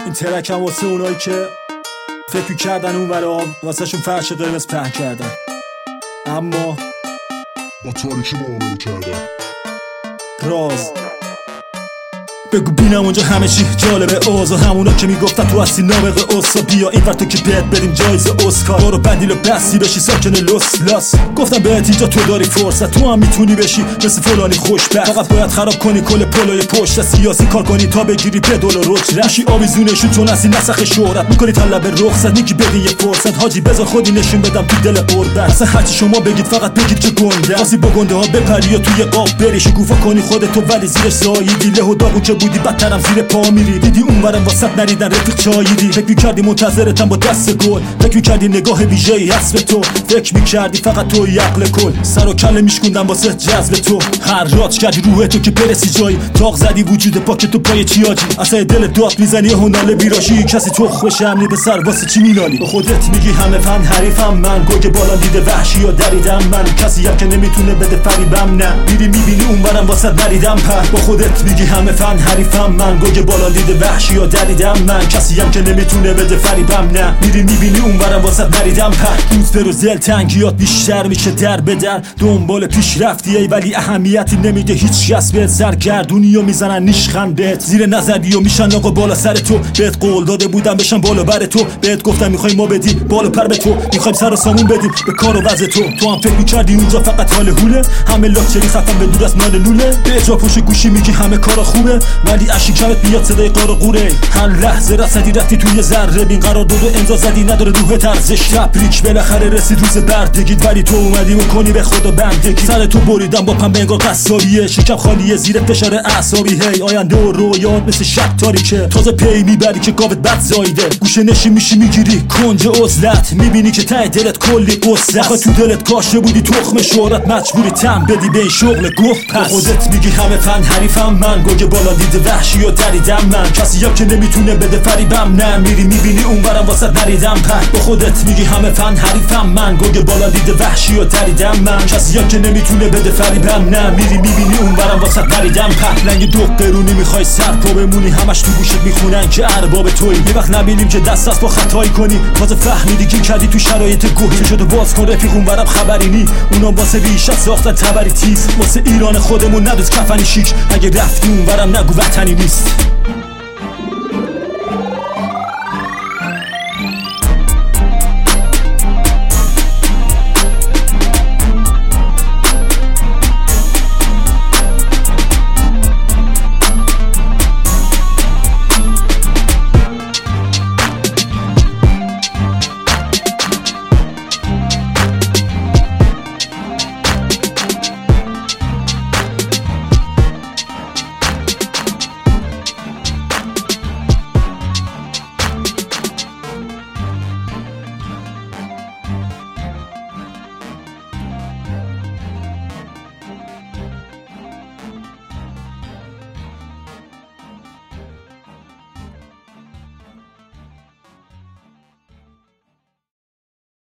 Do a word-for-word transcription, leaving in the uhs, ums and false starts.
این ترکم واسه اونایی که فکر کردن اون برام واسه شون فرش قرمز پهن کردن اما با تاریکی معامله کردن. راز بگو بینم اونجا همه چی جالبه اوضاع همونا که میگفتن تو هستی نابغه اوسا بیا این ور تو که بهت بدیم جایزه اسکار برو بندیل و بستی بشی ساکن لس لاس گفتم بهت اینجا تو داری فرصت تو هم میتونی بشی مثل فلانی خوشبخت فقط باید خراب کنی کل پلوی پشت سیاسی کار کنی تا بگیری پدول و رج رشی آویزونشون چون هستی نسخ شهرت میکنی طلب رخصت میگی بدین یه فرصت حاجی بذار خودی نشون بدم تو دل قربت اصلا هرچی شما بگید فقط بگید که گنده واسه با گنده ها بپری یا توی قاب بری شکوفا کنی خودتو ولی زیرش زاییدی له و داغون که بودی بدترم زیر پا میری دیدی اونورم واسط نریدن رفیق چاییدی فکر میکردی منتظرتم با دست گل فکر میکردی نگاه ویژه‌ای هست به تو فکر میکردی فقط توی عقل کل سر و کله میشکوندم واسه جذب تو هر رات کردی روح تو که برسی جایی تاق زدی وجود پاک تو پای چیاجی اصلا دل داد میزنی هناله بیراشی کسی تو خوش همنی به سر واسه چی مینالی به خودت میگی همه فن حریفم من گوگ بالا دیده وحشی یا دریدم من کسی هم که نمیتونه بده فریبم نه میری میبینی اونورم واسه نریدم پر با خودت میگی همه فن حریفم من گوگ بالا دیده وحشی یا دریدم من کسی هم که نمیتونه بده فریبم نه میری میبینی اونورم واسه نریدم پر روز به روز دلتنگیات بیشتر میشه در به در دنبال پیشرفتیه ولی اهمیتی نمیده هیچ کس بهت سرگردونی و میزنن نیشخند بهت زیر نظری و میشن آقا بالا سر تو بهت قول داده بودم بشن بالا بر تو بهت گفتم میخوای ما بدیم بالا پر به تو میخوایم سر و سامون بدیم به کار و وضع تو تو هم فکر میکردی اونجا فقط حال هوله همه لاکچری خفن به دور از مال لوله به جا پشت گوشی میگی همه کارا خوبه ولی اشی کمت میاد صدای قار و قوره هر لحظه رسیدی رفتی توی ذره بین قرار داد و امضا زدی نداره روح ارزش تبریک بالاخره رسید روز بردگیت ولی تو اومدی و کنی به خدا بندگی سر تو بریدم با پنبه انگار قصابیه شکم خالیه زیر فشار اعصابی هی آینده و رویات مثل شب تاریکه تازه پی میبری که گاوت بد زایده گوشه نشی میشی میگیری کنج عزلت میبینی که ته دلت کلی قصه آخه تو دلت کاشته بودی تخم شهرت مجبوری تم بدی به این شغل گفت پس خودت میگی همه فن حریفم من گوگ بالا دیده وحشی و دریدم من کسی هم که نمیتونه بده فریبم نه میری میبینی اونورم واسه نریدم پر با خودت میگی همه فن حریفم من گوگ بالا دیده وحشی و دریدم من کسی هم که نمیتونه بده فریبم نه میری میبینی اونورم واسه نریدم پر لنگ دو قرونی میخوای سر پا بمونی همش تو گوشت میخونن که ارباب تویی یه وقت نبینیم که دست از با خطایی کنی تازه فهمیدی که کردی تو شرایط گوهی شده باز کن رفیق اونورم خبری نی اونا واسه بیشت ساختن تبری تیز واسه ایران خودمون ندوز کفنی شیک اگه رفتی اونورم نگو وطنی نیست.